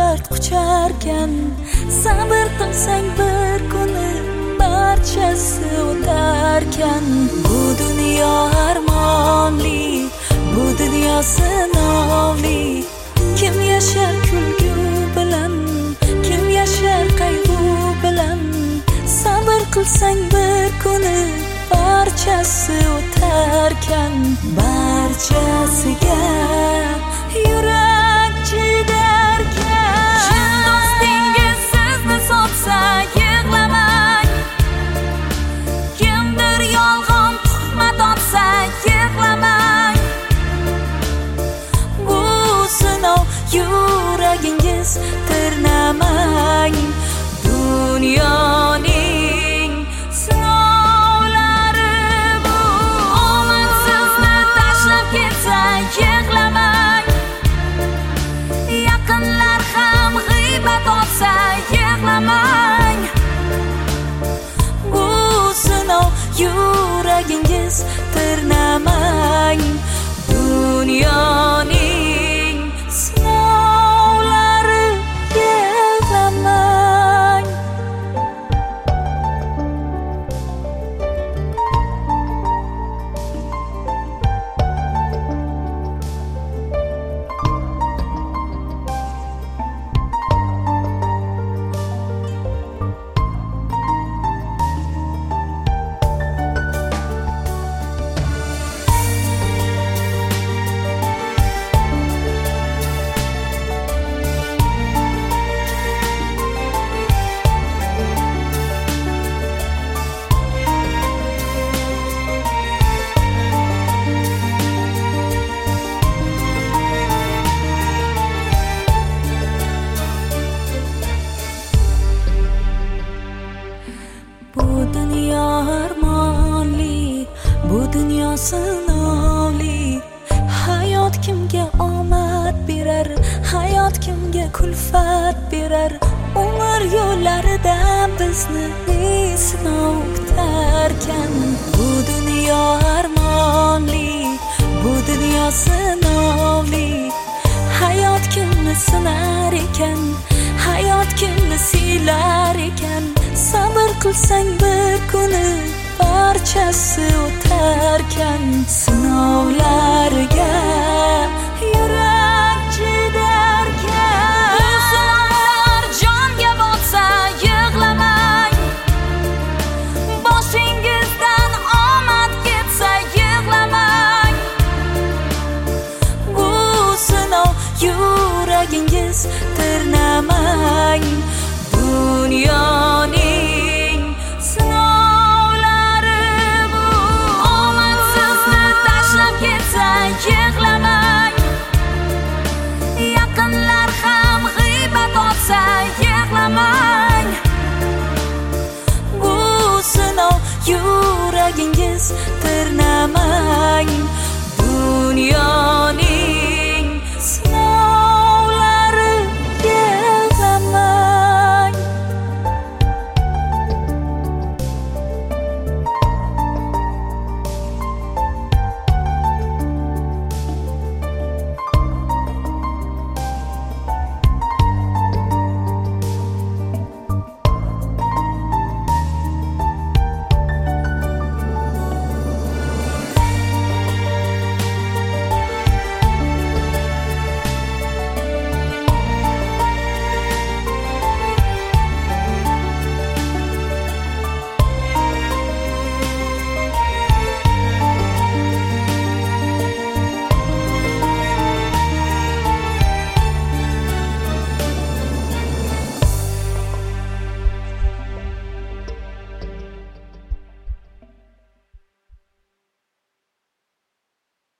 dard qucharkan, sabr qilsang bir kuni barchasi o'tarkan. Bu dunyo armonli, bu dunyo sinovli. Kim yashar kulgu bilan, kim yashar qayg'u bilan. Sabr qilsang bir kuni barchasi o'tarkan. Barchasiga yurak chidarkan. Chin do'stingiz sizni sotsa yig'lamang. Kimdir yolg'on tuhmat otsa yig'lamang. Bu sinov yuragingiz tirnamang. Dunyoning sinovlari bu. Omad sizni tashlab ketsa yig'lamang. Yaqinlar ham g'iybat olsa yig'lamang. Bu sinov yuragingiz tirnamang. Dunyoning sinovlari yig'lamang. Bu dunyo armonli, bu dunyo sinovli. Hayot kimga omad berar, hayot kimga kulfat berar. Umr yo'llarida bizni sinov kutarkan. Bu dunyo armonli, bu dunyo sinovli. Hayot kimni sinar ekan, hayot kimni siylar ekan. Sabr qilsang bir kuni barchasi o'tarkan. Sinovlarga yurak chidarkan. Bu sinovlar jonga botsa yig'lamang. Boshingizdan omad ketsa yig'lamang. Bu sinov yuragingiz tirnamang. Dunyoning sinovlari bu. Omad sizni tashlab ketsa yig'lamang. Yaqinlar ham g'iybat olsa yig'lamang. Bu sinov yuragingiz tirnamang. Dunyo